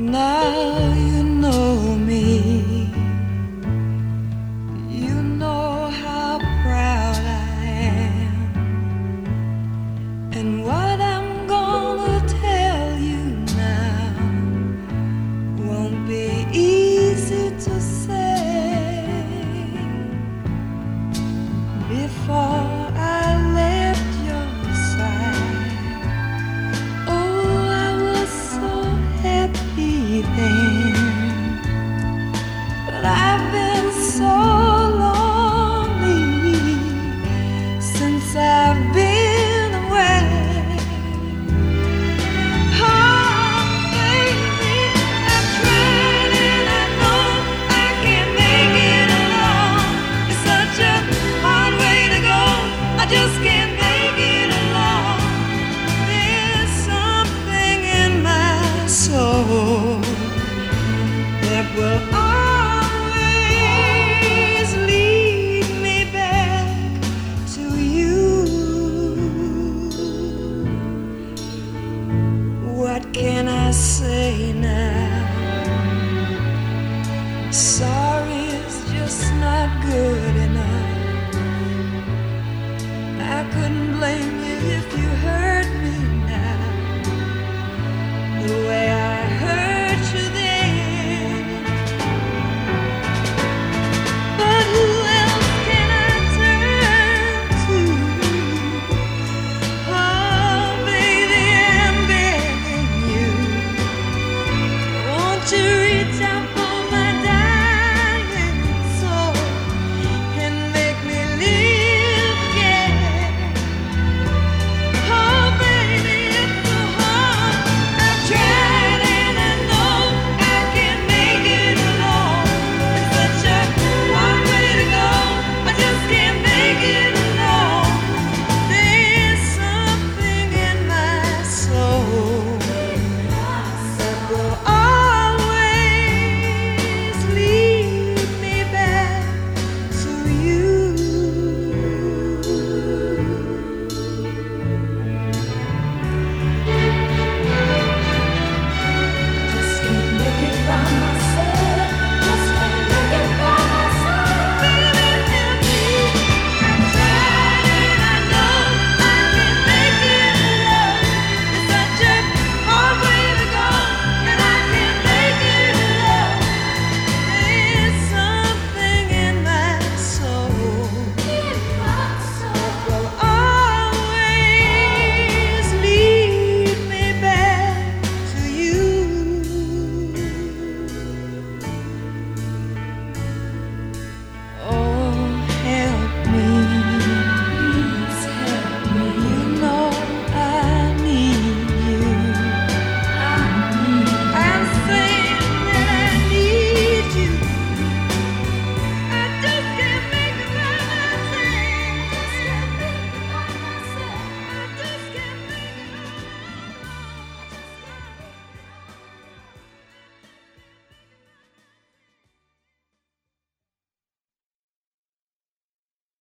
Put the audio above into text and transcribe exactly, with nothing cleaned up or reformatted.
Now you know me. You know how proud I am, and what I'm gonna tell you now won't be easy to say. Before I left your side, oh, I was so happy then, but I've been so lonely since I've been away. Oh, baby, I've tried and I know I can't make it alone. It's such a hard way to go, I just can't make it alone. There's something in my soul that will always lead me back to you. What can I say now? Sorry is just not good enough. I couldn't blame you